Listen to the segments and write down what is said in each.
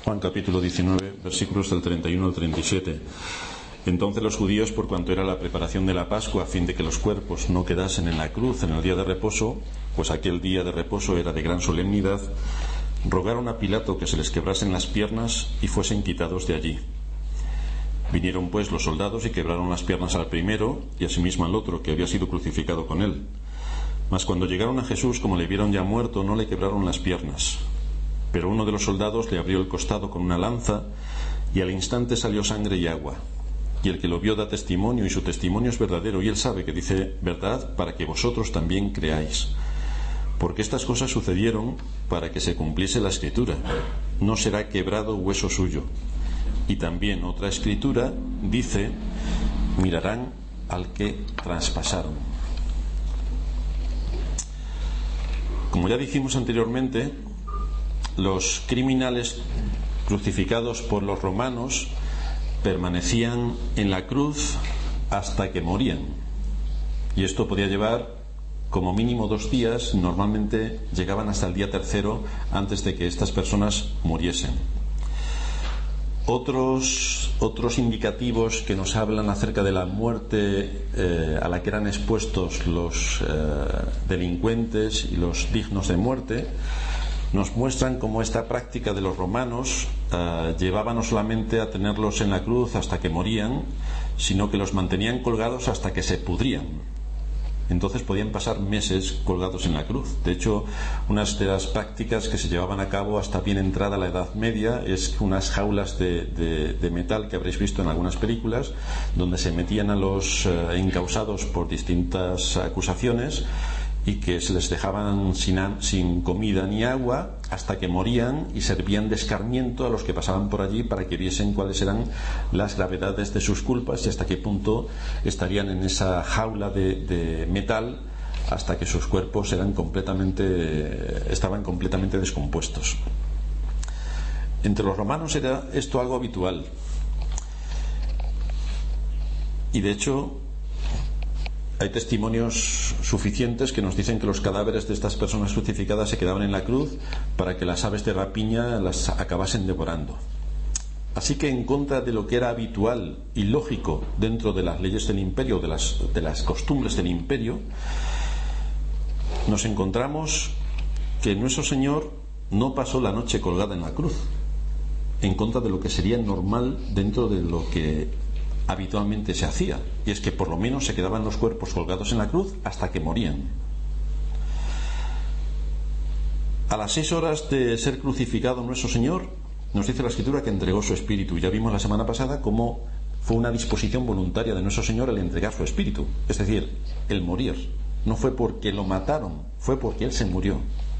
Juan capítulo 19, versículos del 31 al 37. Entonces los judíos, por cuanto era la preparación de la Pascua, a fin de que los cuerpos no quedasen en la cruz en el día de reposo, pues aquel día de reposo era de gran solemnidad, rogaron a Pilato que se les quebrasen las piernas y fuesen quitados de allí. Vinieron pues los soldados y quebraron las piernas al primero y asimismo al otro, que había sido crucificado con él. Mas cuando llegaron a Jesús, como le vieron ya muerto, no le quebraron las piernas. Pero uno de los soldados le abrió el costado con una lanza, y al instante salió sangre y agua. Y el que lo vio da testimonio, y su testimonio es verdadero, y él sabe que dice verdad, para que vosotros también creáis. Porque estas cosas sucedieron para que se cumpliese la Escritura: no será quebrado hueso suyo. Y también otra Escritura dice: mirarán al que traspasaron. Como ya dijimos anteriormente, los criminales crucificados por los romanos permanecían en la cruz hasta que morían, y esto podía llevar como mínimo 2 días. Normalmente llegaban hasta el día tercero antes de que estas personas muriesen. Otros indicativos que nos hablan acerca de la muerte a la que eran expuestos los delincuentes y los dignos de muerte nos muestran cómo esta práctica de los romanos llevaba no solamente a tenerlos en la cruz hasta que morían, sino que los mantenían colgados hasta que se pudrían. Entonces podían pasar meses colgados en la cruz. De hecho, una de las prácticas que se llevaban a cabo hasta bien entrada la Edad Media es unas jaulas de metal que habréis visto en algunas películas, donde se metían a los encausados por distintas acusaciones y que se les dejaban sin comida ni agua hasta que morían, y servían de escarmiento a los que pasaban por allí para que viesen cuáles eran las gravedades de sus culpas y hasta qué punto estarían en esa jaula de metal hasta que sus cuerpos estaban completamente descompuestos. Entre los romanos era esto algo habitual, y de hecho hay testimonios suficientes que nos dicen que los cadáveres de estas personas crucificadas se quedaban en la cruz para que las aves de rapiña las acabasen devorando. Así que, en contra de lo que era habitual y lógico dentro de las leyes del imperio, de las costumbres del imperio, nos encontramos que nuestro Señor no pasó la noche colgada en la cruz, en contra de lo que sería normal dentro de lo que habitualmente se hacía, y es que por lo menos se quedaban los cuerpos colgados en la cruz hasta que morían. A las 6 horas de ser crucificado nuestro Señor, nos dice la Escritura que entregó su espíritu. Ya vimos la semana pasada cómo fue una disposición voluntaria de nuestro Señor el entregar su espíritu, es decir, el morir. No fue porque lo mataron, fue porque Él se murió.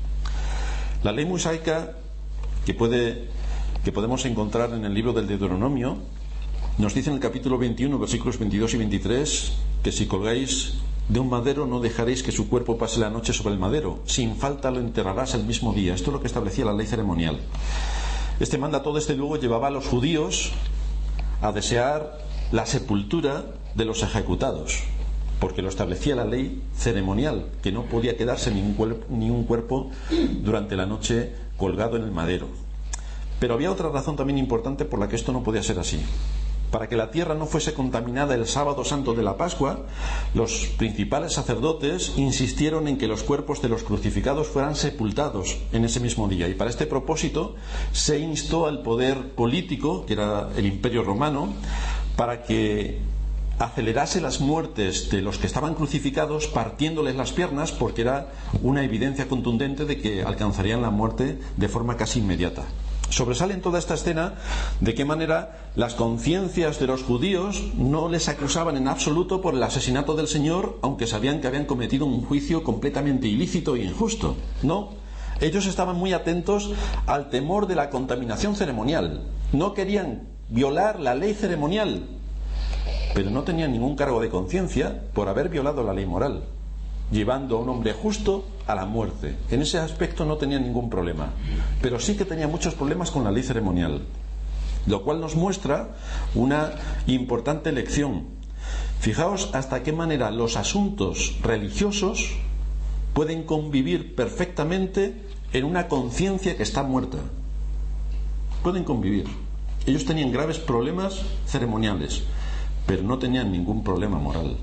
La ley mosaica que podemos encontrar en el libro del Deuteronomio nos dice en el capítulo 21, versículos 22 y 23, que si colgáis de un madero no dejaréis que su cuerpo pase la noche sobre el madero, sin falta lo enterrarás el mismo día. Esto es lo que establecía la ley ceremonial. Este mandato desde luego llevaba a los judíos a desear la sepultura de los ejecutados, porque lo establecía la ley ceremonial, que no podía quedarse ningún cuerpo durante la noche colgado en el madero. Pero había otra razón también importante por la que esto no podía ser así. Para que la tierra no fuese contaminada el sábado santo de la Pascua, los principales sacerdotes insistieron en que los cuerpos de los crucificados fueran sepultados en ese mismo día, y para este propósito se instó al poder político, que era el Imperio Romano, para que acelerase las muertes de los que estaban crucificados partiéndoles las piernas, porque era una evidencia contundente de que alcanzarían la muerte de forma casi inmediata. Sobresale en toda esta escena de qué manera las conciencias de los judíos no les acusaban en absoluto por el asesinato del Señor, aunque sabían que habían cometido un juicio completamente ilícito e injusto. No, ellos estaban muy atentos al temor de la contaminación ceremonial. No querían violar la ley ceremonial, pero no tenían ningún cargo de conciencia por haber violado la ley moral, llevando a un hombre justo a la muerte. En ese aspecto no tenía ningún problema, pero sí que tenía muchos problemas con la ley ceremonial, lo cual nos muestra una importante lección. Fijaos hasta qué manera los asuntos religiosos pueden convivir perfectamente en una conciencia que está muerta. pueden convivir. Ellos tenían graves problemas ceremoniales, pero no tenían ningún problema moral.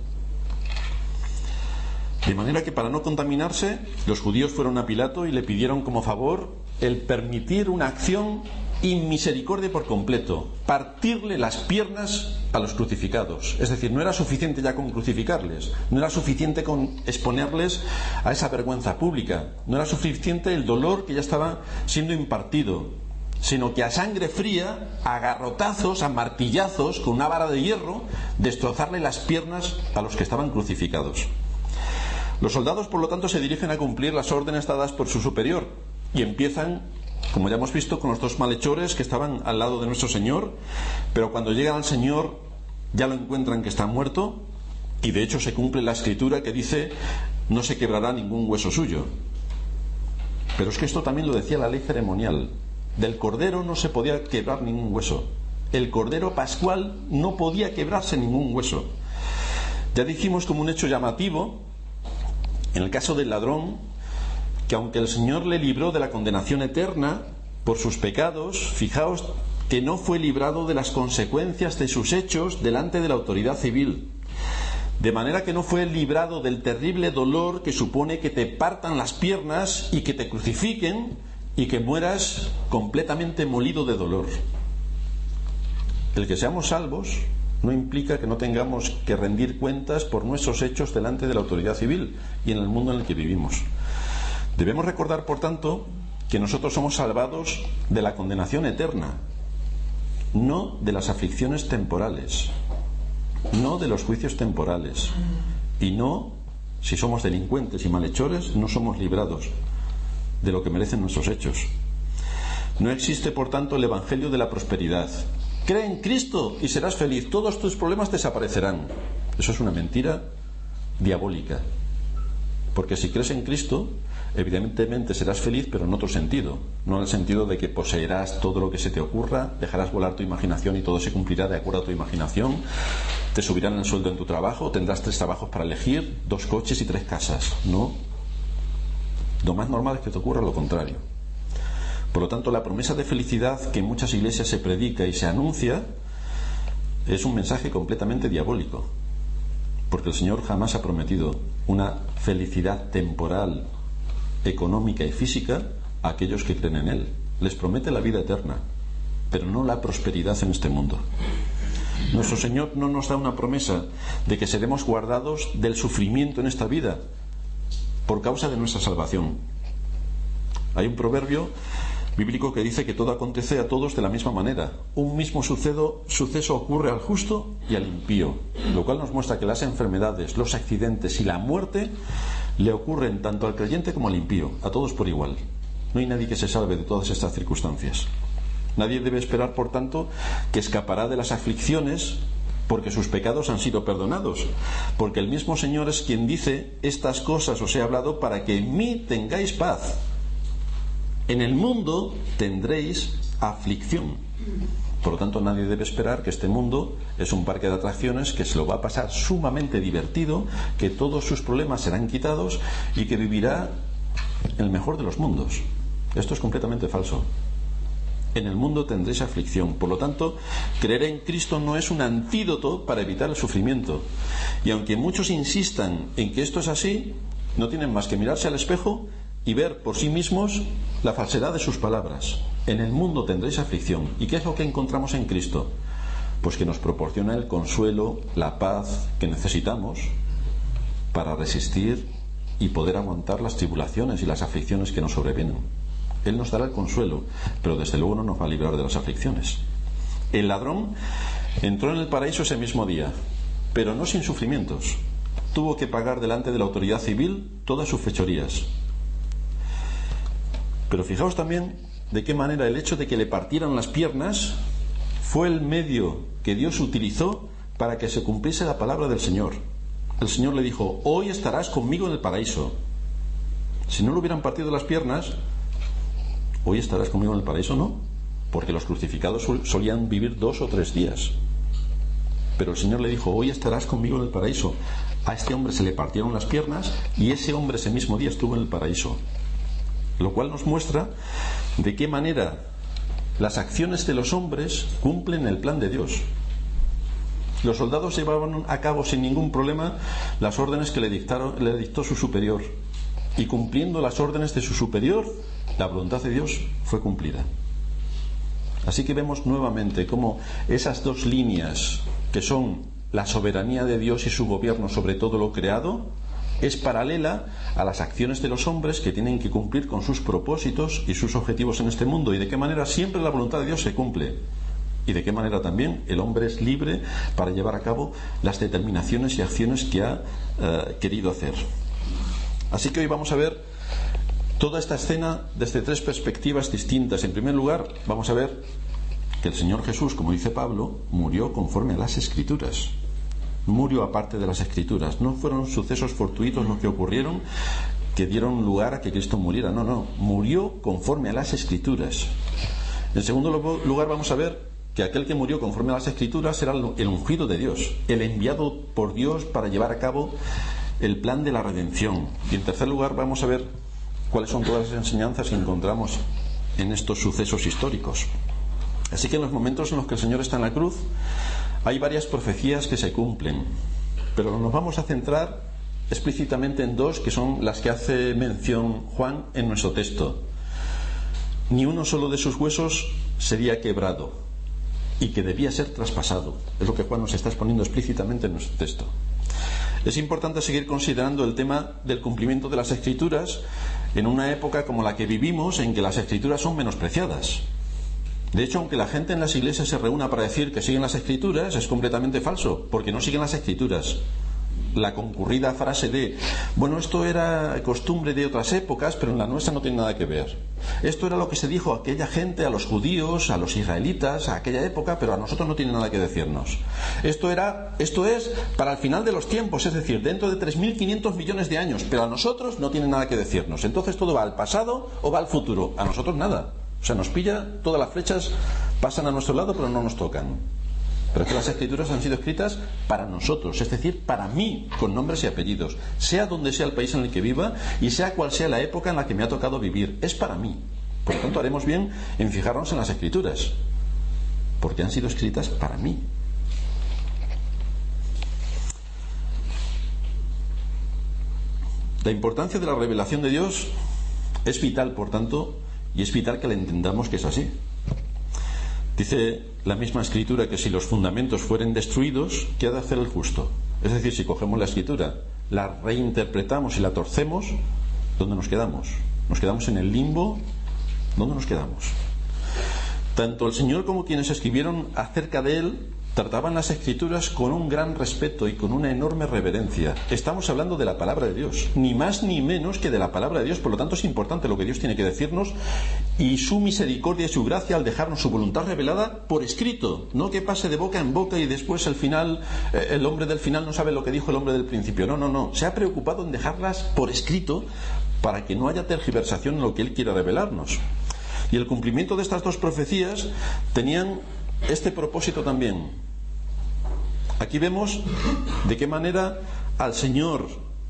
De manera que, para no contaminarse, los judíos fueron a Pilato y le pidieron como favor el permitir una acción inmisericordia por completo, partirle las piernas a los crucificados. Es decir, no era suficiente ya con crucificarles, no era suficiente con exponerles a esa vergüenza pública, no era suficiente el dolor que ya estaba siendo impartido, sino que a sangre fría, a garrotazos, a martillazos, con una vara de hierro, destrozarle las piernas a los que estaban crucificados. Los soldados, por lo tanto, se dirigen a cumplir las órdenes dadas por su superior y empiezan, como ya hemos visto, con los dos malhechores que estaban al lado de nuestro Señor, pero cuando llegan al Señor ya lo encuentran que está muerto, y de hecho se cumple la escritura que dice: no se quebrará ningún hueso suyo. Pero es que esto también lo decía la ley ceremonial. Del cordero no se podía quebrar ningún hueso. El cordero pascual no podía quebrarse ningún hueso. Ya dijimos, como un hecho llamativo, en el caso del ladrón, que aunque el Señor le libró de la condenación eterna por sus pecados, fijaos que no fue librado de las consecuencias de sus hechos delante de la autoridad civil. De manera que no fue librado del terrible dolor que supone que te partan las piernas y que te crucifiquen y que mueras completamente molido de dolor. El que seamos salvos no implica que no tengamos que rendir cuentas por nuestros hechos delante de la autoridad civil y en el mundo en el que vivimos. Debemos recordar, por tanto, que nosotros somos salvados de la condenación eterna, no de las aflicciones temporales, no de los juicios temporales, y no, si somos delincuentes y malhechores, no somos librados de lo que merecen nuestros hechos. No existe, por tanto, el evangelio de la prosperidad. Cree en Cristo y serás feliz, todos tus problemas desaparecerán. Eso es una mentira diabólica, porque si crees en Cristo, evidentemente serás feliz, pero en otro sentido, no en el sentido de que poseerás todo lo que se te ocurra, dejarás volar tu imaginación y todo se cumplirá de acuerdo a tu imaginación, te subirán el sueldo en tu trabajo, tendrás 3 trabajos para elegir, 2 coches y 3 casas. No, lo más normal es que te ocurra lo contrario. Por lo tanto, la promesa de felicidad que en muchas iglesias se predica y se anuncia es un mensaje completamente diabólico, porque el Señor jamás ha prometido una felicidad temporal, económica y física a aquellos que creen en Él. Les promete la vida eterna, pero no la prosperidad en este mundo. Nuestro Señor no nos da una promesa de que seremos guardados del sufrimiento en esta vida por causa de nuestra salvación. Hay un proverbio bíblico que dice que todo acontece a todos de la misma manera. Un mismo suceso ocurre al justo y al impío, lo cual nos muestra que las enfermedades, los accidentes y la muerte le ocurren tanto al creyente como al impío, a todos por igual. No hay nadie que se salve de todas estas circunstancias. Nadie debe esperar, por tanto, que escapará de las aflicciones porque sus pecados han sido perdonados, porque el mismo Señor es quien dice: estas cosas os he hablado para que en mí tengáis paz. En el mundo tendréis aflicción. Por lo tanto, nadie debe esperar que este mundo es un parque de atracciones, que se lo va a pasar sumamente divertido, que todos sus problemas serán quitados y que vivirá el mejor de los mundos. Esto es completamente falso. En el mundo tendréis aflicción. Por lo tanto, creer en Cristo no es un antídoto para evitar el sufrimiento. Y aunque muchos insistan en que esto es así, no tienen más que mirarse al espejo y ver por sí mismos la falsedad de sus palabras. En el mundo tendréis aflicción. ¿Y qué es lo que encontramos en Cristo? Pues que nos proporciona el consuelo, la paz que necesitamos para resistir y poder aguantar las tribulaciones y las aflicciones que nos sobrevienen. Él nos dará el consuelo, pero desde luego no nos va a librar de las aflicciones. El ladrón entró en el paraíso ese mismo día, pero no sin sufrimientos. Tuvo que pagar delante de la autoridad civil todas sus fechorías. Pero fijaos también de qué manera el hecho de que le partieran las piernas fue el medio que Dios utilizó para que se cumpliese la palabra del Señor. El Señor le dijo: hoy estarás conmigo en el paraíso. Si no le hubieran partido las piernas, hoy estarás conmigo en el paraíso, no, porque los crucificados solían vivir 2 o 3 días. Pero el Señor le dijo: hoy estarás conmigo en el paraíso. A este hombre se le partieron las piernas y ese hombre ese mismo día estuvo en el paraíso. Lo cual nos muestra de qué manera las acciones de los hombres cumplen el plan de Dios. Los soldados llevaban a cabo sin ningún problema las órdenes que le dictó su superior, y cumpliendo las órdenes de su superior, la voluntad de Dios fue cumplida. Así que vemos nuevamente cómo esas dos líneas, que son la soberanía de Dios y su gobierno sobre todo lo creado, es paralela a las acciones de los hombres que tienen que cumplir con sus propósitos y sus objetivos en este mundo, y de qué manera siempre la voluntad de Dios se cumple, y de qué manera también el hombre es libre para llevar a cabo las determinaciones y acciones que ha querido hacer. Así que hoy vamos a ver toda esta escena desde tres perspectivas distintas. En primer lugar, vamos a ver que el Señor Jesús, como dice Pablo, murió conforme a las Escrituras. Murió aparte de las Escrituras. No fueron sucesos fortuitos los que ocurrieron que dieron lugar a que Cristo muriera. No. Murió conforme a las Escrituras. En segundo lugar, vamos a ver que aquel que murió conforme a las Escrituras era el ungido de Dios, el enviado por Dios para llevar a cabo el plan de la redención. Y en tercer lugar, vamos a ver cuáles son todas las enseñanzas que encontramos en estos sucesos históricos. Así que en los momentos en los que el Señor está en la cruz, hay varias profecías que se cumplen, pero nos vamos a centrar explícitamente en dos, que son las que hace mención Juan en nuestro texto. Ni uno solo de sus huesos sería quebrado, y que debía ser traspasado. Es lo que Juan nos está exponiendo explícitamente en nuestro texto. Es importante seguir considerando el tema del cumplimiento de las Escrituras en una época como la que vivimos, en que las Escrituras son menospreciadas. De hecho, aunque la gente en las iglesias se reúna para decir que siguen las Escrituras, es completamente falso, porque no siguen las Escrituras. La concurrida frase de, bueno, esto era costumbre de otras épocas, pero en la nuestra no tiene nada que ver. Esto era lo que se dijo a aquella gente, a los judíos, a los israelitas, a aquella época, pero a nosotros no tiene nada que decirnos. Esto es para el final de los tiempos, es decir, dentro de 3.500 millones de años, pero a nosotros no tiene nada que decirnos. Entonces todo va al pasado o va al futuro. A nosotros nada. O sea, nos pilla, todas las flechas pasan a nuestro lado, pero no nos tocan. Pero que las Escrituras han sido escritas para nosotros, es decir, para mí, con nombres y apellidos, sea donde sea el país en el que viva y sea cual sea la época en la que me ha tocado vivir, es para mí. Por lo tanto, haremos bien en fijarnos en las Escrituras, porque han sido escritas para mí. La importancia de la revelación de Dios es vital, por tanto, y es vital que la entendamos que es así. Dice la misma Escritura que si los fundamentos fueren destruidos, ¿qué ha de hacer el justo? Es decir, si cogemos la Escritura, la reinterpretamos y la torcemos, ¿dónde nos quedamos? ¿Nos quedamos en el limbo? ¿Dónde nos quedamos? Tanto el Señor como quienes escribieron acerca de Él trataban las Escrituras con un gran respeto y con una enorme reverencia. Estamos hablando de la palabra de Dios, ni más ni menos que de la palabra de Dios. Por lo tanto, es importante lo que Dios tiene que decirnos y su misericordia y su gracia al dejarnos su voluntad revelada por escrito, no que pase de boca en boca y después al final el hombre del final no sabe lo que dijo el hombre del principio. No, se ha preocupado en dejarlas por escrito para que no haya tergiversación en lo que Él quiere revelarnos. Y el cumplimiento de estas dos profecías tenían este propósito también. Aquí vemos de qué manera al Señor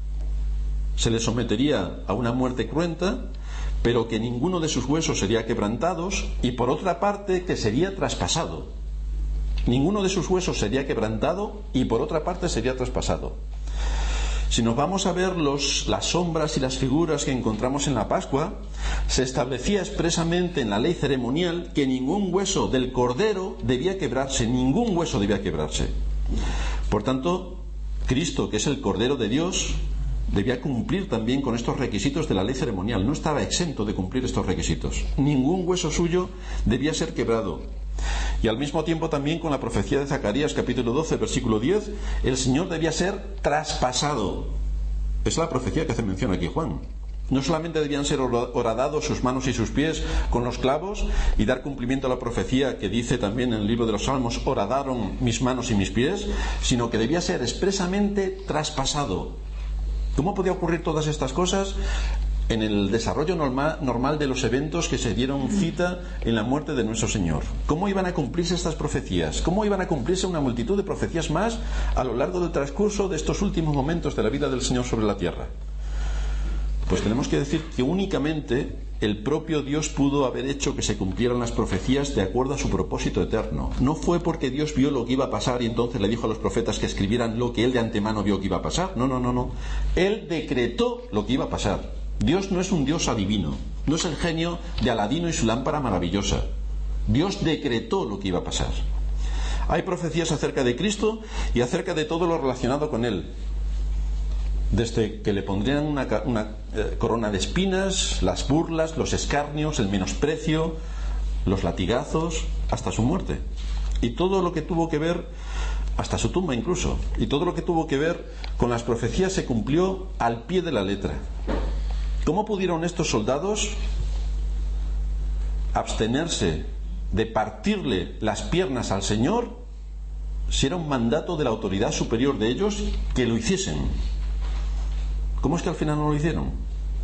se le sometería a una muerte cruenta, pero que ninguno de sus huesos sería quebrantados, y por otra parte que sería traspasado. Ninguno de sus huesos sería quebrantado y por otra parte sería traspasado. Si nos vamos a ver las sombras y las figuras que encontramos en la Pascua, se establecía expresamente en la ley ceremonial que ningún hueso del cordero debía quebrarse, ningún hueso debía quebrarse. Por tanto, Cristo, que es el Cordero de Dios, debía cumplir también con estos requisitos de la ley ceremonial. No estaba exento de cumplir estos requisitos. Ningún hueso suyo debía ser quebrado. Y al mismo tiempo también con la profecía de Zacarías capítulo 12 versículo 10, el Señor debía ser traspasado. Es la profecía que hace mención aquí Juan. No solamente debían ser horadados sus manos y sus pies con los clavos y dar cumplimiento a la profecía que dice también en el libro de los Salmos, horadaron mis manos y mis pies, sino que debía ser expresamente traspasado. ¿Cómo podía ocurrir todas estas cosas? En el desarrollo normal de los eventos que se dieron cita en la muerte de nuestro Señor. ¿Cómo iban a cumplirse estas profecías? ¿Cómo iban a cumplirse una multitud de profecías más a lo largo del transcurso de estos últimos momentos de la vida del Señor sobre la tierra? Pues tenemos que decir que únicamente el propio Dios pudo haber hecho que se cumplieran las profecías de acuerdo a su propósito eterno. No fue porque Dios vio lo que iba a pasar y entonces le dijo a los profetas que escribieran lo que él de antemano vio que iba a pasar. No. Él decretó lo que iba a pasar. Dios no es un Dios adivino, no es el genio de Aladino y su lámpara maravillosa. Dios decretó lo que iba a pasar. Hay profecías acerca de Cristo y acerca de todo lo relacionado con él. Desde que le pondrían una corona de espinas, las burlas, los escarnios, el menosprecio, los latigazos, hasta su muerte. Y todo lo que tuvo que ver, hasta su tumba incluso, y todo lo que tuvo que ver con las profecías se cumplió al pie de la letra. ¿Cómo pudieron estos soldados abstenerse de partirle las piernas al Señor si era un mandato de la autoridad superior de ellos que lo hiciesen? ¿Cómo es que al final no lo hicieron?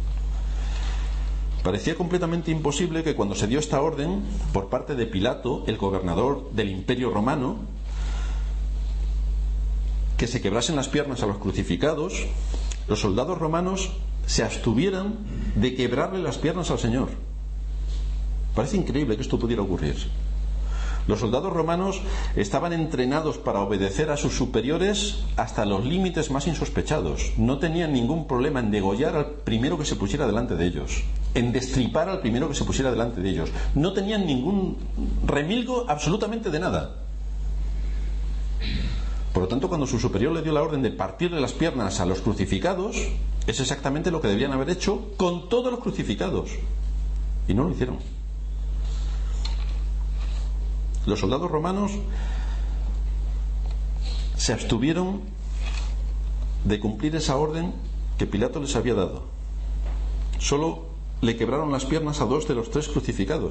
Parecía completamente imposible que cuando se dio esta orden por parte de Pilato, el gobernador del Imperio Romano, que se quebrasen las piernas a los crucificados, los soldados romanos se abstuvieran de quebrarle las piernas al Señor. Parece increíble que esto pudiera ocurrir. Los soldados romanos estaban entrenados para obedecer a sus superiores hasta los límites más insospechados. No tenían ningún problema en degollar al primero que se pusiera delante de ellos, en destripar al primero que se pusiera delante de ellos. No tenían ningún remilgo absolutamente de nada. Por lo tanto, cuando su superior le dio la orden de partirle las piernas a los crucificados, es exactamente lo que deberían haber hecho con todos los crucificados. Y no lo hicieron. Los soldados romanos se abstuvieron de cumplir esa orden que Pilato les había dado. Solo le quebraron las piernas a 2 de los 3 crucificados.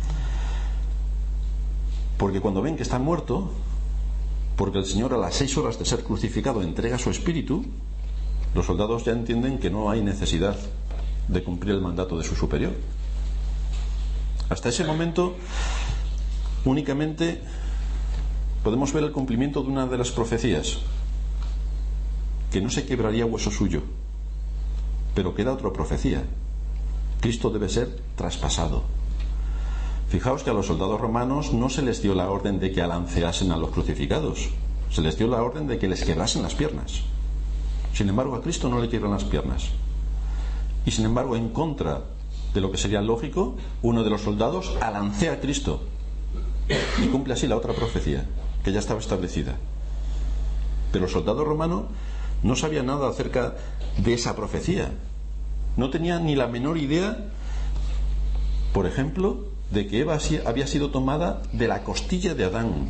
Porque cuando ven que está muerto, porque el Señor a las 6 horas de ser crucificado entrega su espíritu, los soldados ya entienden que no hay necesidad de cumplir el mandato de su superior. Hasta ese momento únicamente podemos ver el cumplimiento de una de las profecías, que no se quebraría hueso suyo, pero queda otra profecía: Cristo debe ser traspasado. Fijaos que a los soldados romanos no se les dio la orden de que alanceasen a los crucificados, se les dio la orden de que les quebrasen las piernas. Sin embargo, a Cristo no le quiebran las piernas. Y sin embargo, en contra de lo que sería lógico, uno de los soldados alancea a Cristo y cumple así la otra profecía que ya estaba establecida. Pero el soldado romano no sabía nada acerca de esa profecía. No tenía ni la menor idea, por ejemplo, de que Eva había sido tomada de la costilla de Adán,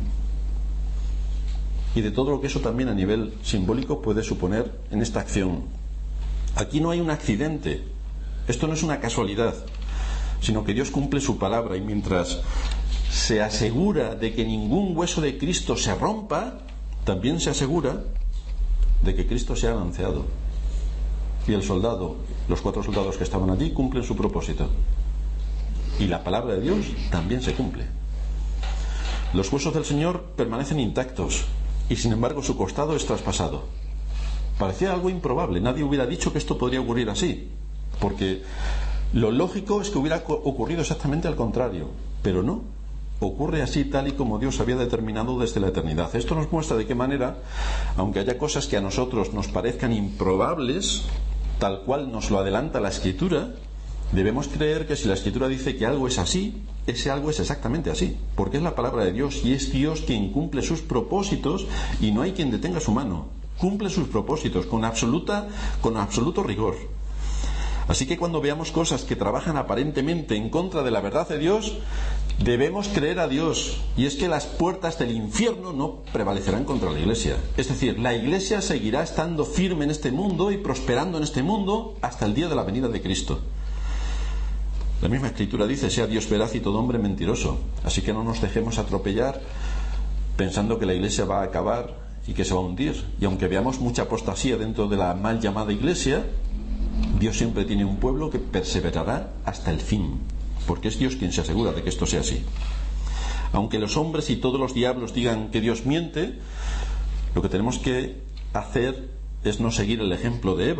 y de todo lo que eso también a nivel simbólico puede suponer en esta acción. Aquí no hay un accidente, esto no es una casualidad, sino que Dios cumple su palabra, y mientras se asegura de que ningún hueso de Cristo se rompa, también se asegura de que Cristo sea anunciado. Y el soldado, los 4 soldados que estaban allí, cumplen su propósito. Y la palabra de Dios también se cumple. Los huesos del Señor permanecen intactos, y sin embargo su costado es traspasado. Parecía algo improbable, nadie hubiera dicho que esto podría ocurrir así, porque lo lógico es que hubiera ocurrido exactamente al contrario, pero no, ocurre así tal y como Dios había determinado desde la eternidad. Esto nos muestra de qué manera, aunque haya cosas que a nosotros nos parezcan improbables, tal cual nos lo adelanta la Escritura, debemos creer que si la Escritura dice que algo es así, ese algo es exactamente así, porque es la palabra de Dios, y es Dios quien cumple sus propósitos, y no hay quien detenga su mano. Cumple sus propósitos con absoluto rigor. Así que cuando veamos cosas que trabajan aparentemente en contra de la verdad de Dios, debemos creer a Dios, y es que las puertas del infierno no prevalecerán contra la Iglesia. Es decir, la Iglesia seguirá estando firme en este mundo y prosperando en este mundo hasta el día de la venida de Cristo. La misma Escritura dice: sea Dios veraz y todo hombre mentiroso. Así que no nos dejemos atropellar pensando que la Iglesia va a acabar y que se va a hundir. Y aunque veamos mucha apostasía dentro de la mal llamada Iglesia, Dios siempre tiene un pueblo que perseverará hasta el fin, porque es Dios quien se asegura de que esto sea así. Aunque los hombres y todos los diablos digan que Dios miente, lo que tenemos que hacer es no seguir el ejemplo de Eva,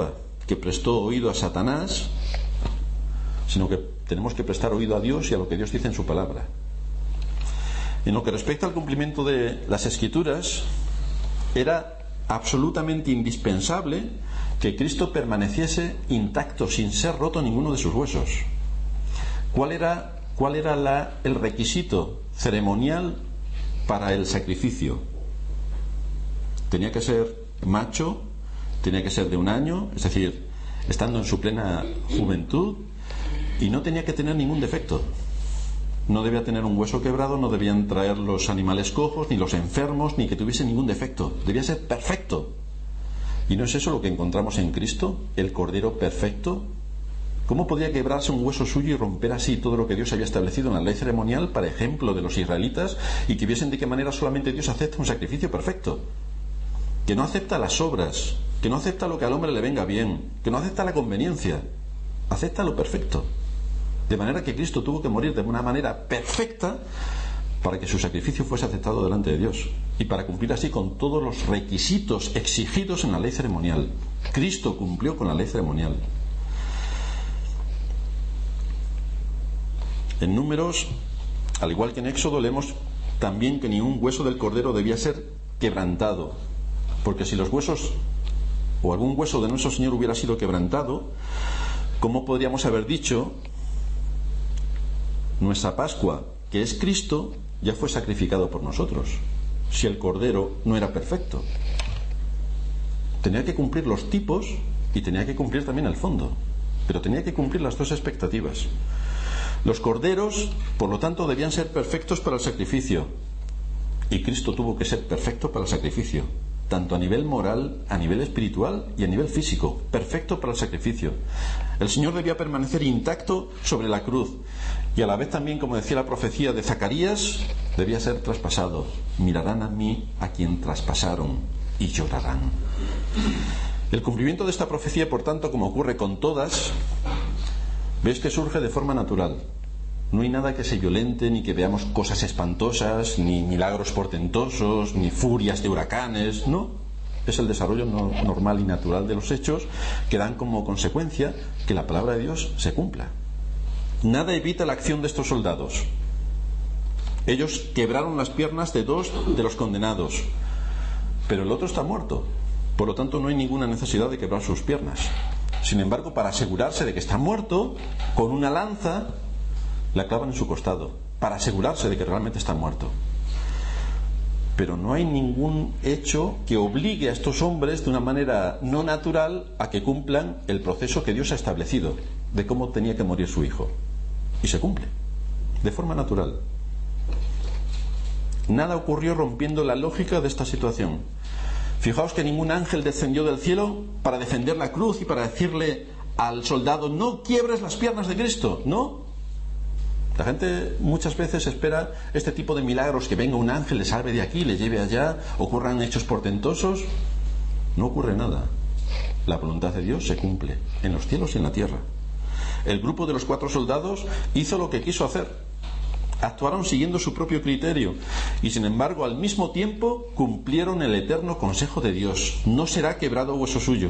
que prestó oído a Satanás, sino que tenemos que prestar oído a Dios y a lo que Dios dice en su palabra. En lo que respecta al cumplimiento de las Escrituras, era absolutamente indispensable que Cristo permaneciese intacto, sin ser roto ninguno de sus huesos. ¿Cuál era el requisito ceremonial para el sacrificio? Tenía que ser macho, tenía que ser de 1 año, es decir, estando en su plena juventud, y no tenía que tener ningún defecto. No debía tener un hueso quebrado, no debían traer los animales cojos, ni los enfermos, ni que tuviese ningún defecto. Debía ser perfecto. ¿Y no es eso lo que encontramos en Cristo? El Cordero perfecto. ¿Cómo podía quebrarse un hueso suyo y romper así todo lo que Dios había establecido en la ley ceremonial para ejemplo de los israelitas, y que viesen de qué manera solamente Dios acepta un sacrificio perfecto? Que no acepta las obras, que no acepta lo que al hombre le venga bien, que no acepta la conveniencia, acepta lo perfecto. De manera que Cristo tuvo que morir de una manera perfecta para que su sacrificio fuese aceptado delante de Dios y para cumplir así con todos los requisitos exigidos en la ley ceremonial. Cristo cumplió con la ley ceremonial. En Números, al igual que en Éxodo, leemos también que ni un hueso del cordero debía ser quebrantado, porque si los huesos o algún hueso de nuestro Señor hubiera sido quebrantado, ¿cómo podríamos haber dicho: nuestra Pascua, que es Cristo, ya fue sacrificado por nosotros, si el cordero no era perfecto? Tenía que cumplir los tipos y tenía que cumplir también el fondo, pero tenía que cumplir las dos expectativas. Los corderos, por lo tanto, debían ser perfectos para el sacrificio, y Cristo tuvo que ser perfecto para el sacrificio, tanto a nivel moral, a nivel espiritual y a nivel físico, perfecto para el sacrificio. El Señor debía permanecer intacto sobre la cruz, y a la vez también, como decía la profecía de Zacarías, debía ser traspasado. Mirarán a mí a quien traspasaron y llorarán. El cumplimiento de esta profecía, por tanto, como ocurre con todas, ves que surge de forma natural. No hay nada que se violente, ni que veamos cosas espantosas, ni milagros portentosos, ni furias de huracanes, no. Es el desarrollo normal y natural de los hechos que dan como consecuencia que la palabra de Dios se cumpla. Nada evita la acción de estos soldados. Ellos quebraron las piernas de 2 de los condenados, pero el otro está muerto. Por lo tanto, no hay ninguna necesidad de quebrar sus piernas. Sin embargo, para asegurarse de que está muerto, con una lanza la clavan en su costado, para asegurarse de que realmente está muerto. Pero no hay ningún hecho que obligue a estos hombres de una manera no natural a que cumplan el proceso que Dios ha establecido de cómo tenía que morir su hijo. Y se cumple, de forma natural. Nada ocurrió rompiendo la lógica de esta situación. Fijaos que ningún ángel descendió del cielo para defender la cruz y para decirle al soldado: no quiebres las piernas de Cristo. No. La gente muchas veces espera este tipo de milagros, que venga un ángel, le salve de aquí, le lleve allá, ocurran hechos portentosos. No ocurre nada. La voluntad de Dios se cumple en los cielos y en la tierra. El grupo de los 4 soldados hizo lo que quiso hacer. Actuaron siguiendo su propio criterio y, sin embargo, al mismo tiempo cumplieron el eterno consejo de Dios: no será quebrado hueso suyo.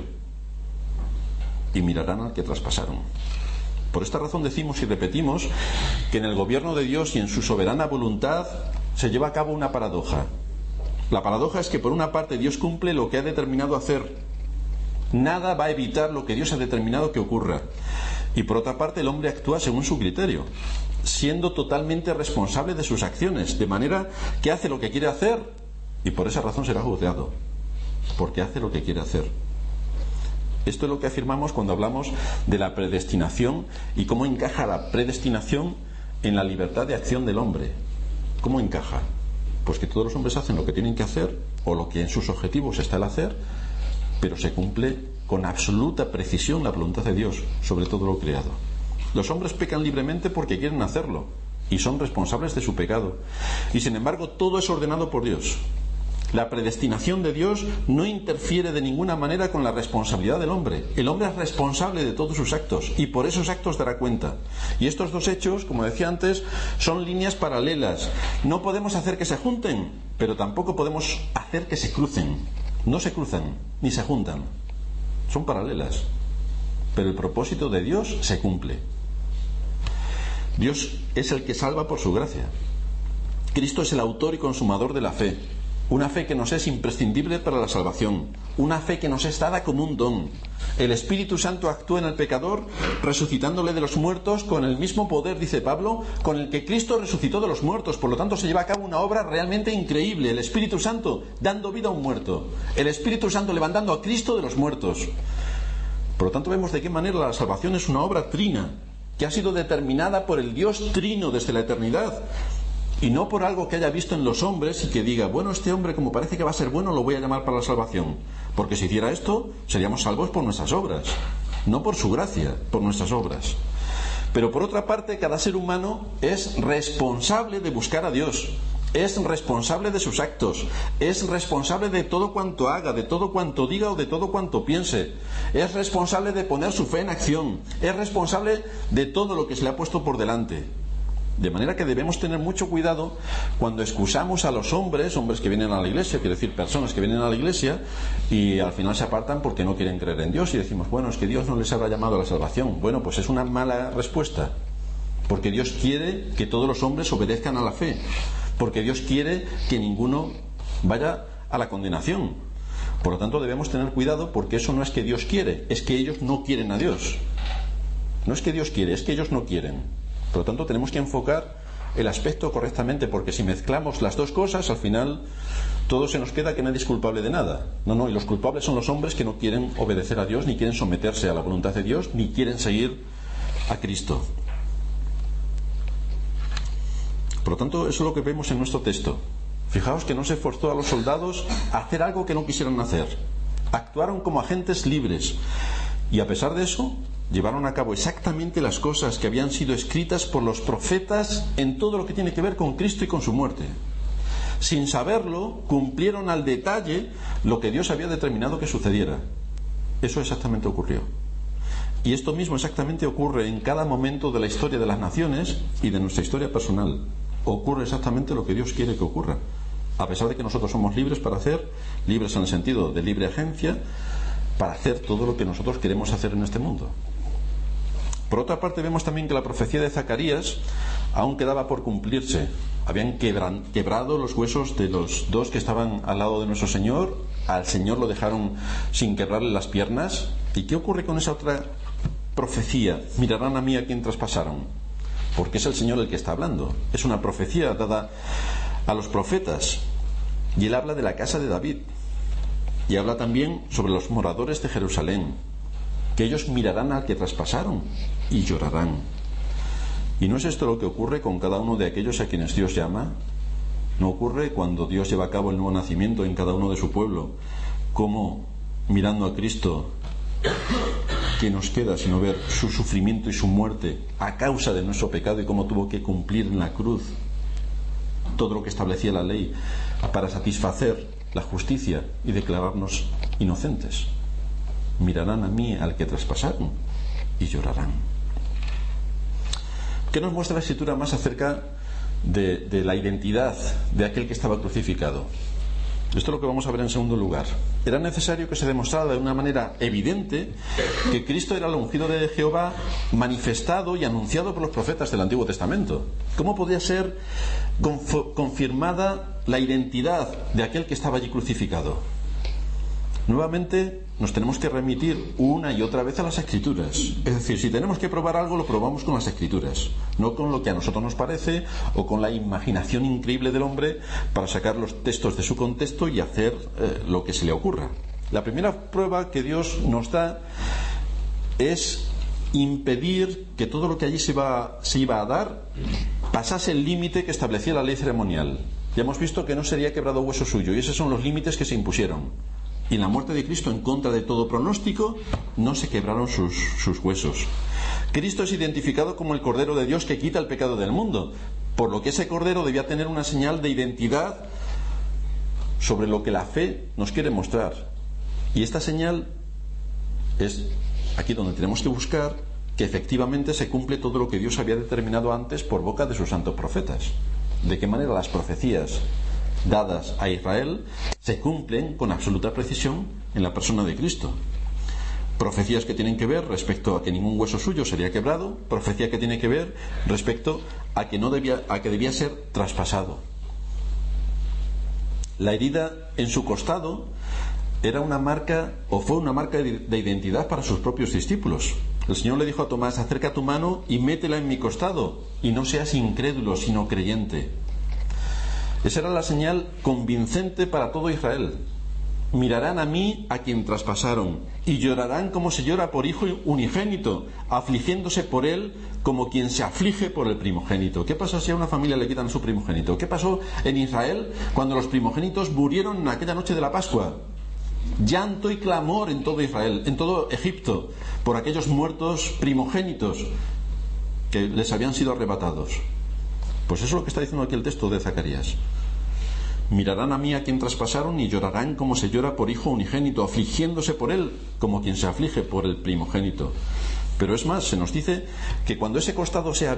Y mirarán al que traspasaron. Por esta razón decimos y repetimos que en el gobierno de Dios y en su soberana voluntad se lleva a cabo una paradoja. La paradoja es que, por una parte, Dios cumple lo que ha determinado hacer. Nada va a evitar lo que Dios ha determinado que ocurra. Y por otra parte, el hombre actúa según su criterio, siendo totalmente responsable de sus acciones, de manera que hace lo que quiere hacer y por esa razón será juzgado, porque hace lo que quiere hacer. Esto es lo que afirmamos cuando hablamos de la predestinación y cómo encaja la predestinación en la libertad de acción del hombre. ¿Cómo encaja? Pues que todos los hombres hacen lo que tienen que hacer, o lo que en sus objetivos está el hacer, pero se cumple con absoluta precisión la voluntad de Dios sobre todo lo creado. Los hombres pecan libremente porque quieren hacerlo y son responsables de su pecado, y sin embargo todo es ordenado por Dios. La predestinación de Dios no interfiere de ninguna manera con la responsabilidad del hombre. El hombre es responsable de todos sus actos y por esos actos dará cuenta. Y estos dos hechos, como decía antes, son líneas paralelas. No podemos hacer que se junten, pero tampoco podemos hacer que se crucen. No se cruzan ni se juntan. Son paralelas. pero el propósito de Dios se cumple. Dios es el que salva por su gracia. Cristo es el autor y consumador de la fe, una fe que nos es imprescindible para la salvación, una fe que nos es dada como un don. El Espíritu Santo actúa en el pecador, resucitándole de los muertos con el mismo poder, dice Pablo, con el que Cristo resucitó de los muertos. Por lo tanto, se lleva a cabo una obra realmente increíble. El Espíritu Santo dando vida a un muerto, el Espíritu Santo levantando a Cristo de los muertos. Por lo tanto, vemos de qué manera la salvación es una obra trina, que ha sido determinada por el Dios trino desde la eternidad, y no por algo que haya visto en los hombres y que diga, bueno, este hombre como parece que va a ser bueno, lo voy a llamar para la salvación. Porque si hiciera esto, seríamos salvos por nuestras obras, no por su gracia, por nuestras obras. Pero por otra parte, cada ser humano es responsable de buscar a Dios, es responsable de sus actos, es responsable de todo cuanto haga, de todo cuanto diga o de todo cuanto piense, es responsable de poner su fe en acción, es responsable de todo lo que se le ha puesto por delante. De manera que debemos tener mucho cuidado cuando excusamos a los hombres que vienen a la iglesia, quiero decir, personas que vienen a la iglesia y al final se apartan porque no quieren creer en Dios, y decimos, bueno, es que Dios no les habrá llamado a la salvación. Bueno, pues es una mala respuesta, porque Dios quiere que todos los hombres obedezcan a la fe, porque Dios quiere que ninguno vaya a la condenación. Por lo tanto, debemos tener cuidado, porque eso no es que Dios quiere, es que ellos no quieren a Dios. No es que Dios quiere, es que ellos no quieren. Por lo tanto, tenemos que enfocar el aspecto correctamente, porque si mezclamos las dos cosas, al final todo se nos queda que nadie es culpable de nada. No, y los culpables son los hombres que no quieren obedecer a Dios, ni quieren someterse a la voluntad de Dios, ni quieren seguir a Cristo. Por lo tanto, eso es lo que vemos en nuestro texto. Fijaos que no se forzó a los soldados a hacer algo que no quisieran hacer. Actuaron como agentes libres, y a pesar de eso llevaron a cabo exactamente las cosas que habían sido escritas por los profetas en todo lo que tiene que ver con Cristo y con su muerte. Sin saberlo, cumplieron al detalle lo que Dios había determinado que sucediera. Eso exactamente ocurrió. Y esto mismo exactamente ocurre en cada momento de la historia de las naciones y de nuestra historia personal. Ocurre exactamente lo que Dios quiere que ocurra. A pesar de que nosotros somos libres para hacer, libres en el sentido de libre agencia, para hacer todo lo que nosotros queremos hacer en este mundo. Por otra parte, vemos también que la profecía de Zacarías aún quedaba por cumplirse. Habían quebrado los huesos de los dos que estaban al lado de nuestro Señor. Al Señor lo dejaron sin quebrarle las piernas. ¿Y qué ocurre con esa otra profecía? Mirarán a mí a quien traspasaron. Porque es el Señor el que está hablando. Es una profecía dada a los profetas. Y él habla de la casa de David. Y habla también sobre los moradores de Jerusalén, que ellos mirarán al que traspasaron y llorarán. ¿Y no es esto lo que ocurre con cada uno de aquellos a quienes Dios llama? ¿No ocurre cuando Dios lleva a cabo el nuevo nacimiento en cada uno de su pueblo? ¿Cómo, mirando a Cristo, que nos queda sino ver su sufrimiento y su muerte a causa de nuestro pecado, y cómo tuvo que cumplir en la cruz todo lo que establecía la ley para satisfacer la justicia y declararnos inocentes? Mirarán a mí al que traspasaron y llorarán. ¿Qué nos muestra la Escritura más acerca de la identidad de aquel que estaba crucificado? Esto es lo que vamos a ver en segundo lugar. Era necesario que se demostrara de una manera evidente que Cristo era el ungido de Jehová, manifestado y anunciado por los profetas del Antiguo Testamento. ¿Cómo podía ser confirmada la identidad de aquel que estaba allí crucificado? Nuevamente nos tenemos que remitir una y otra vez a las Escrituras. Es decir, si tenemos que probar algo, lo probamos con las Escrituras, no con lo que a nosotros nos parece o con la imaginación increíble del hombre para sacar los textos de su contexto y hacer lo que se le ocurra. La primera prueba que Dios nos da es impedir que todo lo que allí se iba a dar pasase el límite que establecía la ley ceremonial. Ya hemos visto que no sería quebrado hueso suyo, y esos son los límites que se impusieron. Y en la muerte de Cristo, en contra de todo pronóstico, no se quebraron sus huesos. Cristo es identificado como el Cordero de Dios que quita el pecado del mundo, por lo que ese Cordero debía tener una señal de identidad sobre lo que la fe nos quiere mostrar. Y esta señal es aquí donde tenemos que buscar que efectivamente se cumple todo lo que Dios había determinado antes por boca de sus santos profetas. De qué manera las profecías dadas a Israel se cumplen con absoluta precisión en la persona de Cristo. Profecías que tienen que ver respecto a que ningún hueso suyo sería quebrado, profecía que tiene que ver respecto a que debía ser traspasado. La herida en su costado era una marca, o fue una marca de identidad para sus propios discípulos. El Señor le dijo a Tomás: acerca tu mano y métela en mi costado, y no seas incrédulo sino creyente. Esa era la señal convincente para todo Israel. Mirarán a mí a quien traspasaron, y llorarán como se llora por hijo unigénito, afligiéndose por él como quien se aflige por el primogénito. ¿Qué pasa si a una familia le quitan su primogénito? ¿Qué pasó en Israel cuando los primogénitos murieron en aquella noche de la Pascua? Llanto y clamor en todo Israel, en todo Egipto, por aquellos muertos primogénitos que les habían sido arrebatados. Pues eso es lo que está diciendo aquí el texto de Zacarías. Mirarán a mí a quien traspasaron y llorarán como se llora por hijo unigénito, afligiéndose por él como quien se aflige por el primogénito. Pero es más, se nos dice que cuando ese costado fue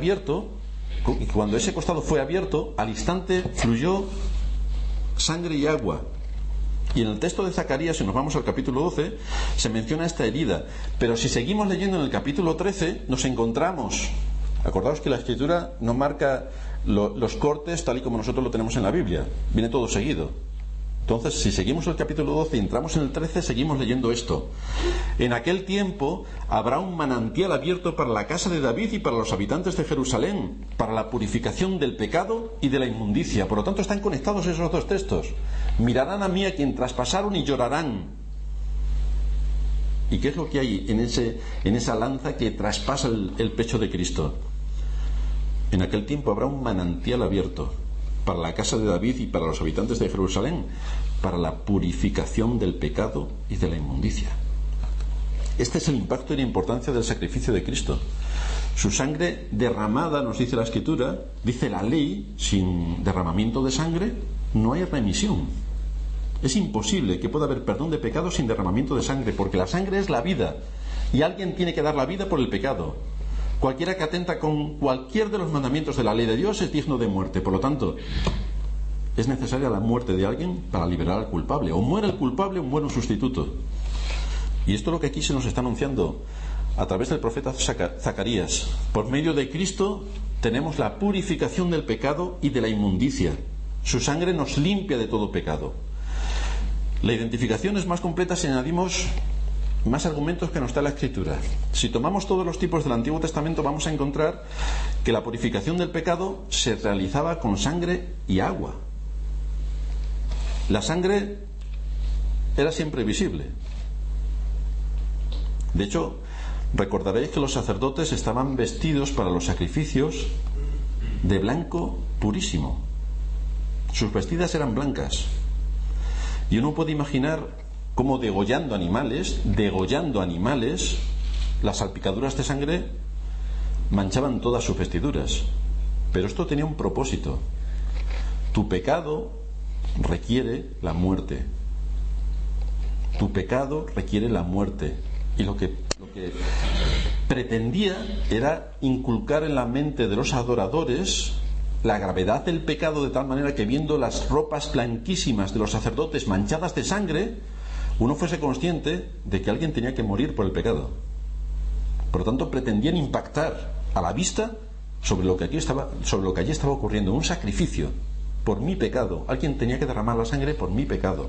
abierto, al instante fluyó sangre y agua. Y en el texto de Zacarías, si nos vamos al capítulo 12, se menciona esta herida. Pero si seguimos leyendo en el capítulo 13, nos encontramos... Acordaos que la Escritura no marca los cortes tal y como nosotros lo tenemos en la Biblia. Viene todo seguido. Entonces, si seguimos el capítulo 12 y entramos en el 13, seguimos leyendo esto. En aquel tiempo habrá un manantial abierto para la casa de David y para los habitantes de Jerusalén, para la purificación del pecado y de la inmundicia. Por lo tanto, están conectados esos dos textos. Mirarán a mí a quien traspasaron y llorarán. ¿Y qué es lo que hay en esa lanza que traspasa el pecho de Cristo? En aquel tiempo habrá un manantial abierto para la casa de David y para los habitantes de Jerusalén, para la purificación del pecado y de la inmundicia. Este es el impacto y la importancia del sacrificio de Cristo. Su sangre derramada, nos dice la Escritura, dice la ley: sin derramamiento de sangre no hay remisión. Es imposible que pueda haber perdón de pecados sin derramamiento de sangre, porque la sangre es la vida, y alguien tiene que dar la vida por el pecado. Cualquiera que atenta con cualquier de los mandamientos de la ley de Dios es digno de muerte. Por lo tanto, es necesaria la muerte de alguien para liberar al culpable. O muere el culpable o muere un sustituto. Y esto es lo que aquí se nos está anunciando a través del profeta Zacarías. Por medio de Cristo tenemos la purificación del pecado y de la inmundicia. Su sangre nos limpia de todo pecado. La identificación es más completa si añadimos más argumentos que nos da la Escritura. Si tomamos todos los tipos del Antiguo Testamento, vamos a encontrar que la purificación del pecado se realizaba con sangre y agua. La sangre era siempre visible. De hecho, recordaréis que los sacerdotes estaban vestidos para los sacrificios de blanco purísimo. Sus vestidas eran blancas. Y uno puede imaginar cómo degollando animales, las salpicaduras de sangre manchaban todas sus vestiduras. Pero esto tenía un propósito. Tu pecado requiere la muerte. Tu pecado requiere la muerte. Y lo que pretendía era inculcar en la mente de los adoradores la gravedad del pecado, de tal manera que, viendo las ropas blanquísimas de los sacerdotes manchadas de sangre, uno fuese consciente de que alguien tenía que morir por el pecado. Por lo tanto, pretendían impactar a la vista sobre lo que allí estaba ocurriendo, un sacrificio por mi pecado. Alguien tenía que derramar la sangre por mi pecado.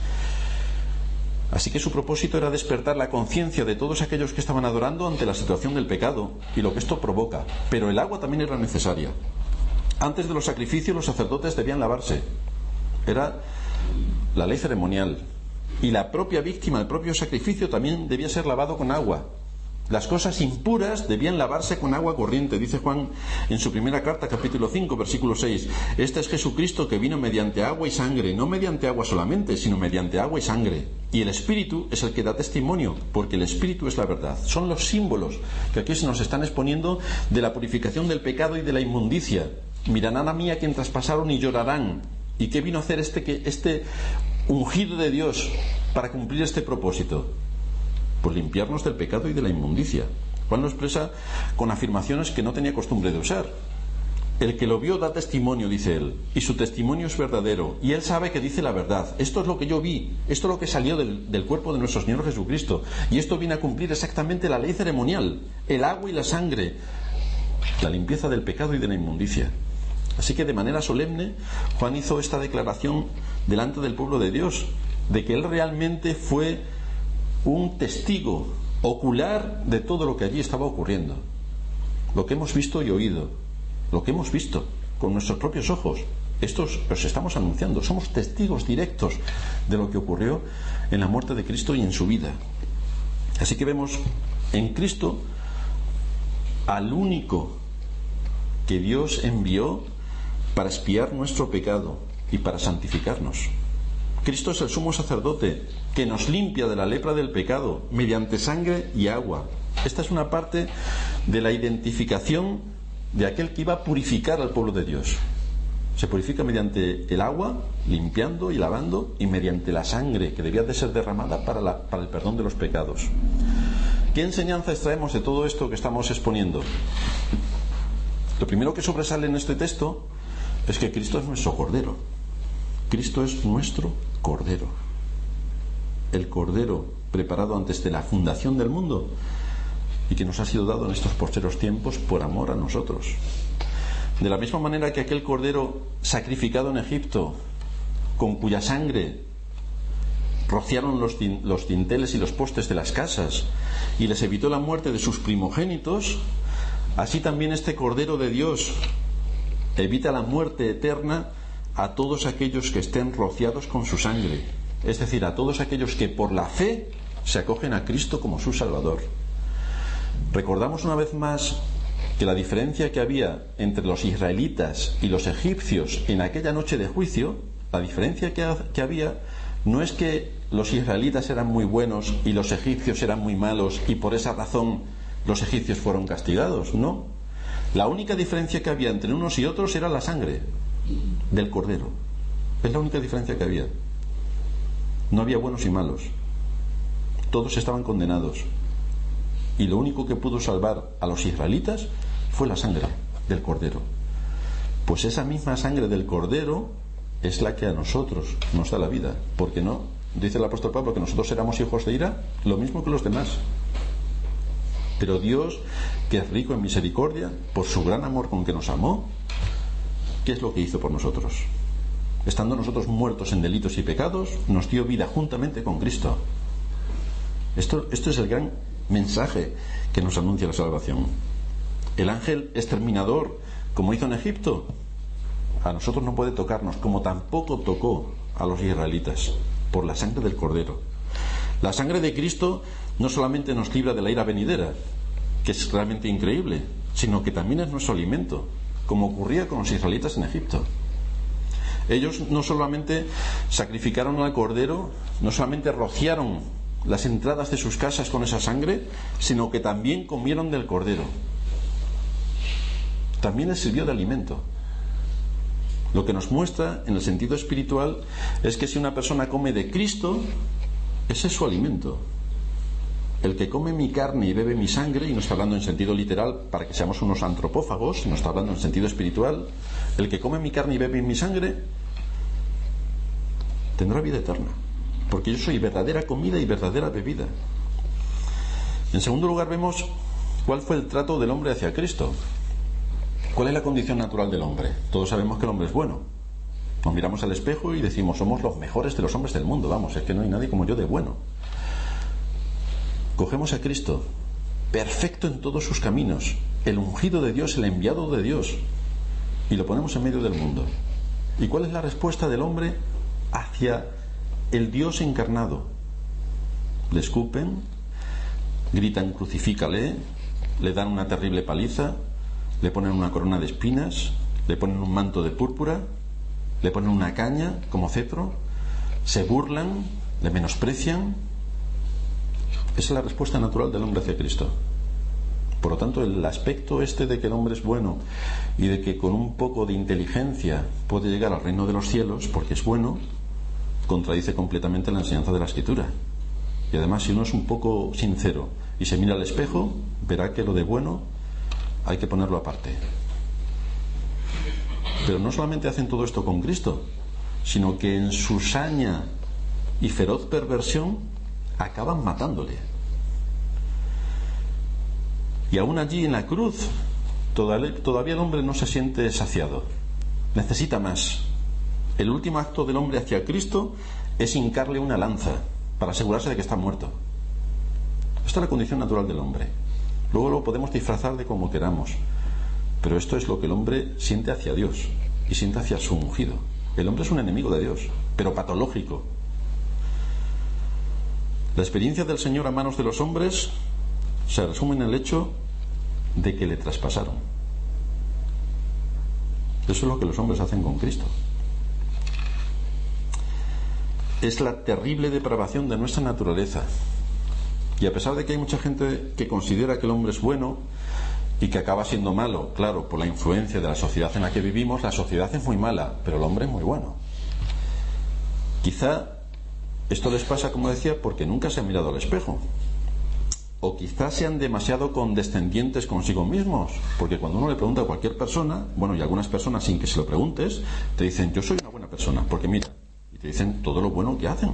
Así que su propósito era despertar la conciencia de todos aquellos que estaban adorando ante la situación del pecado y lo que esto provoca. Pero el agua también era necesaria. Antes de los sacrificios, los sacerdotes debían lavarse. Era la ley ceremonial. Y la propia víctima, el propio sacrificio, también debía ser lavado con agua. Las cosas impuras debían lavarse con agua corriente. Dice Juan en su primera carta, capítulo 5, versículo 6: este es Jesucristo que vino mediante agua y sangre, no mediante agua solamente, sino mediante agua y sangre. Y el Espíritu es el que da testimonio, porque el Espíritu es la verdad. Son los símbolos que aquí se nos están exponiendo de la purificación del pecado y de la inmundicia. Mirarán a mí a quien traspasaron y llorarán. ¿Y qué vino a hacer este ungido de Dios para cumplir este propósito? Pues limpiarnos del pecado y de la inmundicia. Juan lo expresa con afirmaciones que no tenía costumbre de usar. El que lo vio da testimonio, dice él, y su testimonio es verdadero, y él sabe que dice la verdad. Esto es lo que yo vi, esto es lo que salió del cuerpo de nuestro Señor Jesucristo, y esto viene a cumplir exactamente la ley ceremonial, el agua y la sangre, la limpieza del pecado y de la inmundicia. Así que de manera solemne Juan hizo esta declaración delante del pueblo de Dios, de que él realmente fue un testigo ocular de todo lo que allí estaba ocurriendo, lo que hemos visto y oído, lo que hemos visto con nuestros propios ojos. Estos los estamos anunciando, somos testigos directos de lo que ocurrió en la muerte de Cristo y en su vida. Así que vemos en Cristo al único que Dios envió para expiar nuestro pecado y para santificarnos. Cristo es el sumo sacerdote que nos limpia de la lepra del pecado mediante sangre y agua. Esta es una parte de la identificación de aquel que iba a purificar al pueblo de Dios. Se purifica mediante el agua, limpiando y lavando, y mediante la sangre que debía de ser derramada para el perdón de los pecados. ¿Qué enseñanza extraemos de todo esto que estamos exponiendo? Lo primero que sobresale en este texto es que Cristo es nuestro Cordero. Cristo es nuestro Cordero. El Cordero preparado antes de la fundación del mundo y que nos ha sido dado en estos postreros tiempos por amor a nosotros. De la misma manera que aquel Cordero sacrificado en Egipto, con cuya sangre rociaron los dinteles y los postes de las casas y les evitó la muerte de sus primogénitos, así también este Cordero de Dios evita la muerte eterna a todos aquellos que estén rociados con su sangre, es decir, a todos aquellos que por la fe se acogen a Cristo como su Salvador. Recordamos una vez más que la diferencia que había entre los israelitas y los egipcios en aquella noche de juicio, la diferencia que había no es que los israelitas eran muy buenos y los egipcios eran muy malos y por esa razón los egipcios fueron castigados, no. La única diferencia que había entre unos y otros era la sangre del Cordero. Es la única diferencia que había. No había buenos y malos. Todos estaban condenados. Y lo único que pudo salvar a los israelitas fue la sangre del Cordero. Pues esa misma sangre del Cordero es la que a nosotros nos da la vida. Porque no, dice el apóstol Pablo, que nosotros éramos hijos de ira, lo mismo que los demás. Pero Dios, que es rico en misericordia, por su gran amor con que nos amó, ¿qué es lo que hizo por nosotros? Estando nosotros muertos en delitos y pecados, nos dio vida juntamente con Cristo. Esto es el gran mensaje que nos anuncia la salvación. El ángel exterminador, como hizo en Egipto, a nosotros no puede tocarnos, como tampoco tocó a los israelitas, por la sangre del Cordero. La sangre de Cristo no solamente nos libra de la ira venidera, que es realmente increíble, sino que también es nuestro alimento, como ocurría con los israelitas en Egipto. Ellos no solamente sacrificaron al Cordero, no solamente rociaron las entradas de sus casas con esa sangre, sino que también comieron del Cordero. También les sirvió de alimento. Lo que nos muestra en el sentido espiritual es que si una persona come de Cristo, ese es su alimento. El que come mi carne y bebe mi sangre, y no está hablando en sentido literal para que seamos unos antropófagos, no está hablando en sentido espiritual, el que come mi carne y bebe mi sangre tendrá vida eterna, porque yo soy verdadera comida y verdadera bebida. En segundo lugar, vemos cuál fue el trato del hombre hacia Cristo. ¿Cuál es la condición natural del hombre? Todos sabemos que el hombre es bueno. Nos miramos al espejo y decimos, somos los mejores de los hombres del mundo, vamos, es que no hay nadie como yo de bueno. Cogemos a Cristo, perfecto en todos sus caminos, el ungido de Dios, el enviado de Dios, y lo ponemos en medio del mundo. ¿Y cuál es la respuesta del hombre hacia el Dios encarnado? Le escupen, gritan crucifícale, le dan una terrible paliza, le ponen una corona de espinas, le ponen un manto de púrpura, le ponen una caña como cetro, se burlan, le menosprecian. Esa es la respuesta natural del hombre hacia Cristo. Por lo tanto, el aspecto este de que el hombre es bueno y de que con un poco de inteligencia puede llegar al reino de los cielos porque es bueno, contradice completamente la enseñanza de la Escritura. Y además, si uno es un poco sincero y se mira al espejo, verá que lo de bueno hay que ponerlo aparte. Pero no solamente hacen todo esto con Cristo, sino que en su saña y feroz perversión acaban matándole. Y aún allí en la cruz todavía el hombre no se siente saciado, necesita más. El último acto del hombre hacia Cristo es hincarle una lanza para asegurarse de que está muerto. Esta es la condición natural del hombre. Luego lo podemos disfrazar de como queramos, pero esto es lo que el hombre siente hacia Dios y siente hacia su ungido. El hombre es un enemigo de Dios, pero patológico. La experiencia del Señor a manos de los hombres se resume en el hecho de que le traspasaron. Eso es lo que los hombres hacen con Cristo. Es la terrible depravación de nuestra naturaleza. Y a pesar de que hay mucha gente que considera que el hombre es bueno y que acaba siendo malo, claro, por la influencia de la sociedad en la que vivimos, la sociedad es muy mala, pero el hombre es muy bueno. Quizá esto les pasa, como decía, porque nunca se han mirado al espejo. O quizás sean demasiado condescendientes consigo mismos, porque cuando uno le pregunta a cualquier persona, bueno, y algunas personas sin que se lo preguntes, te dicen, yo soy una buena persona, porque mira, y te dicen todo lo bueno que hacen.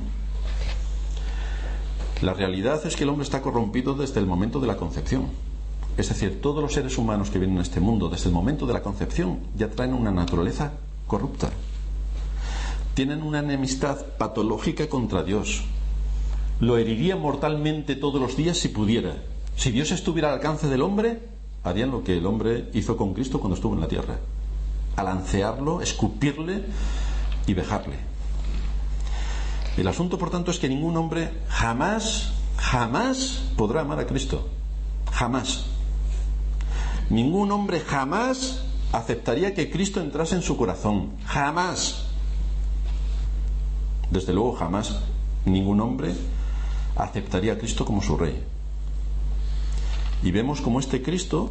La realidad es que el hombre está corrompido desde el momento de la concepción. Es decir, todos los seres humanos que vienen a este mundo desde el momento de la concepción ya traen una naturaleza corrupta. Tienen una enemistad patológica contra Dios. Lo heriría mortalmente todos los días si pudiera. Si Dios estuviera al alcance del hombre, harían lo que el hombre hizo con Cristo cuando estuvo en la tierra: alancearlo, escupirle y vejarle. El asunto, por tanto, es que ningún hombre jamás podrá amar a Cristo. Jamás. Ningún hombre jamás aceptaría que Cristo entrase en su corazón. Jamás. Desde luego, jamás ningún hombre aceptaría a Cristo como su rey. Y vemos como este Cristo,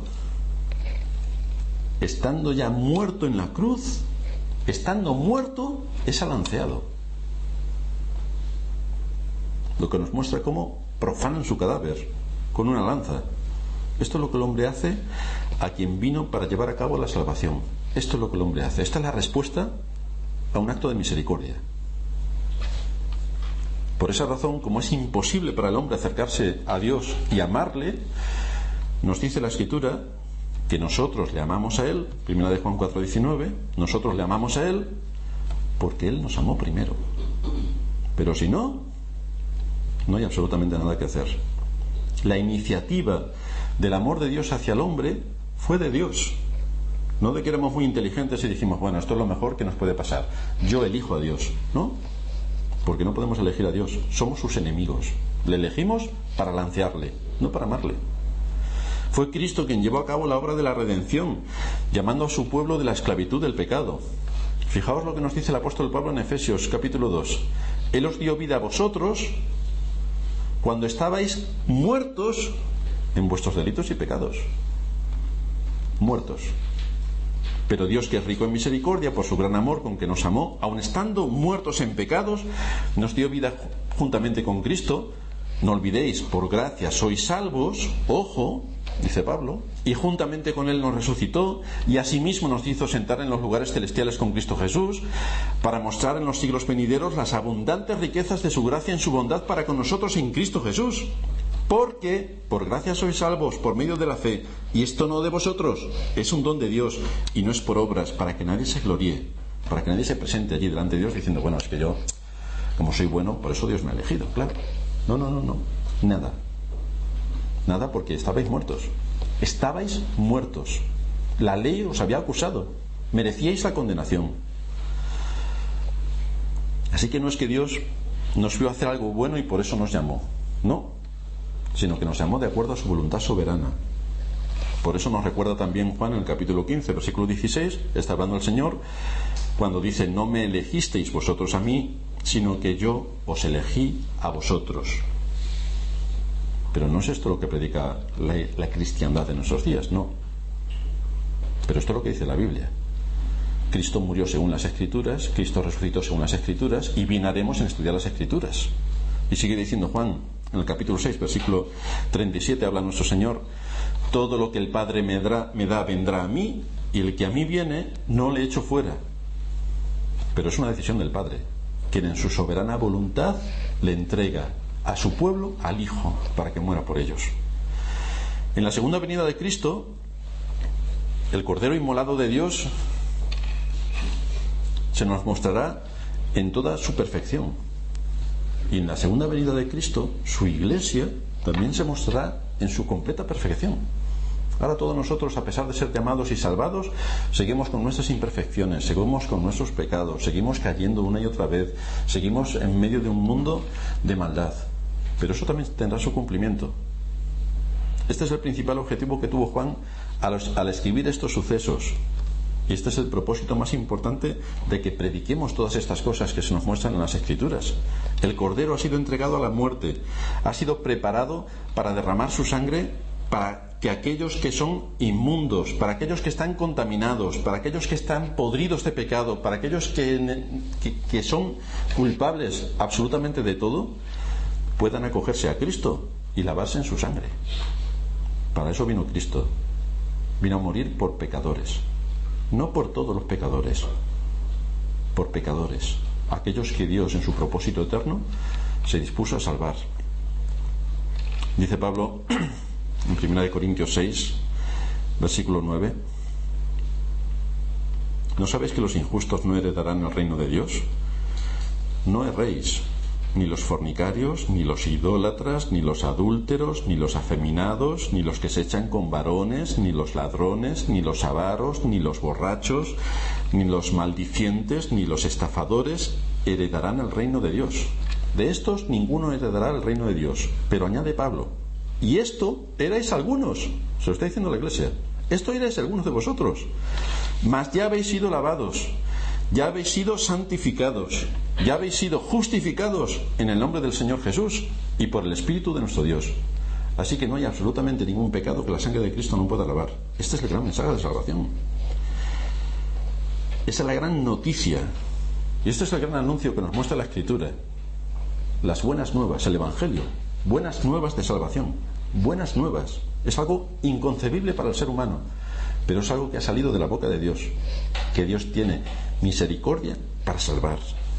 estando ya muerto en la cruz, estando muerto, es alanceado. Lo que nos muestra cómo profanan su cadáver con una lanza. Esto es lo que el hombre hace a quien vino para llevar a cabo la salvación. Esto es lo que el hombre hace. Esta es la respuesta a un acto de misericordia. Por esa razón, como es imposible para el hombre acercarse a Dios y amarle, nos dice la Escritura que nosotros le amamos a Él. 1 de Juan 4:19. Nosotros le amamos a Él porque Él nos amó primero. Pero si no, no hay absolutamente nada que hacer. La iniciativa del amor de Dios hacia el hombre fue de Dios. No de que éramos muy inteligentes y dijimos, bueno, esto es lo mejor que nos puede pasar, yo elijo a Dios. No, porque no podemos elegir a Dios, somos sus enemigos. Le elegimos para lancearle, no para amarle. Fue Cristo quien llevó a cabo la obra de la redención, llamando a su pueblo de la esclavitud del pecado. Fijaos lo que nos dice el apóstol Pablo en Efesios capítulo 2. Él os dio vida a vosotros cuando estabais muertos en vuestros delitos y pecados. Muertos. Pero Dios, que es rico en misericordia, por su gran amor con que nos amó, aun estando muertos en pecados, nos dio vida juntamente con Cristo. No olvidéis, por gracia sois salvos, ojo, dice Pablo, y juntamente con Él nos resucitó, y asimismo nos hizo sentar en los lugares celestiales con Cristo Jesús, para mostrar en los siglos venideros las abundantes riquezas de su gracia en su bondad para con nosotros en Cristo Jesús. Porque por gracia sois salvos por medio de la fe, y esto no de vosotros, es un don de Dios, y no es por obras, para que nadie se gloríe, para que nadie se presente allí delante de Dios diciendo, bueno, es que yo, como soy bueno, por eso Dios me ha elegido. Claro. No, nada, porque estabais muertos. La ley os había acusado, merecíais la condenación. Así que no es que Dios nos vio hacer algo bueno y por eso nos llamó, no, sino que nos llamó de acuerdo a su voluntad soberana. Por eso nos recuerda también Juan en el capítulo 15, versículo 16, está hablando el Señor cuando dice, no me elegisteis vosotros a mí, sino que yo os elegí a vosotros. Pero no es esto lo que predica la cristiandad de nuestros días, no. Pero esto es lo que dice la Biblia. Cristo murió según las Escrituras, Cristo resucitó según las Escrituras, y bien haremos en estudiar las Escrituras. Y sigue diciendo Juan, en el capítulo 6, versículo 37, habla nuestro Señor, todo lo que el Padre me da vendrá a mí, y el que a mí viene no le echo fuera. Pero es una decisión del Padre, quien en su soberana voluntad le entrega a su pueblo al Hijo para que muera por ellos. En la segunda venida de Cristo, el Cordero inmolado de Dios se nos mostrará en toda su perfección. Y en la segunda venida de Cristo, su Iglesia también se mostrará en su completa perfección. Ahora todos nosotros, a pesar de ser llamados y salvados, seguimos con nuestras imperfecciones, seguimos con nuestros pecados, seguimos cayendo una y otra vez, seguimos en medio de un mundo de maldad. Pero eso también tendrá su cumplimiento. Este es el principal objetivo que tuvo Juan al escribir estos sucesos. Y este es el propósito más importante de que prediquemos todas estas cosas que se nos muestran en las Escrituras. El Cordero ha sido entregado a la muerte, ha sido preparado para derramar su sangre para que aquellos que son inmundos, para aquellos que están contaminados, para aquellos que están podridos de pecado, para aquellos que son culpables absolutamente de todo, puedan acogerse a Cristo y lavarse en su sangre. Para eso vino Cristo. Vino a morir por pecadores. No por todos los pecadores, por pecadores, aquellos que Dios en su propósito eterno se dispuso a salvar. Dice Pablo en 1 Corintios 6, versículo 9: ¿no sabéis que los injustos no heredarán el reino de Dios? No erréis, ni los fornicarios, ni los idólatras, ni los adúlteros, ni los afeminados, ni los que se echan con varones, ni los ladrones, ni los avaros, ni los borrachos, ni los maldicientes, ni los estafadores heredarán el reino de Dios. De estos ninguno heredará el reino de Dios. Pero añade Pablo: y esto erais algunos. Se lo está diciendo la Iglesia. Esto erais algunos de vosotros. Mas ya habéis sido lavados, ya habéis sido santificados, ya habéis sido justificados en el nombre del Señor Jesús y por el Espíritu de nuestro Dios. Así que no hay absolutamente ningún pecado que la sangre de Cristo no pueda lavar. Este es el gran mensaje de salvación. Esa es la gran noticia. Y este es el gran anuncio que nos muestra la Escritura. Las buenas nuevas, el Evangelio. Buenas nuevas de salvación. Buenas nuevas. Es algo inconcebible para el ser humano, pero es algo que ha salido de la boca de Dios. Que Dios tiene misericordia para salvar.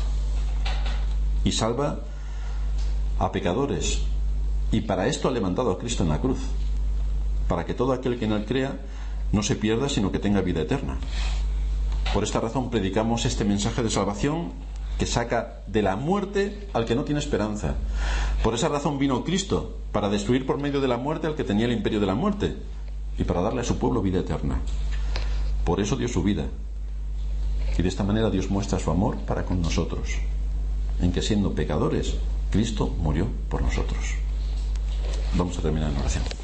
Y salva a pecadores. Y para esto ha levantado a Cristo en la cruz. Para que todo aquel que en él crea no se pierda, sino que tenga vida eterna. Por esta razón predicamos este mensaje de salvación que saca de la muerte al que no tiene esperanza. Por esa razón vino Cristo, para destruir por medio de la muerte al que tenía el imperio de la muerte y para darle a su pueblo vida eterna. Por eso dio su vida. Y de esta manera Dios muestra su amor para con nosotros, en que siendo pecadores, Cristo murió por nosotros. Vamos a terminar en oración.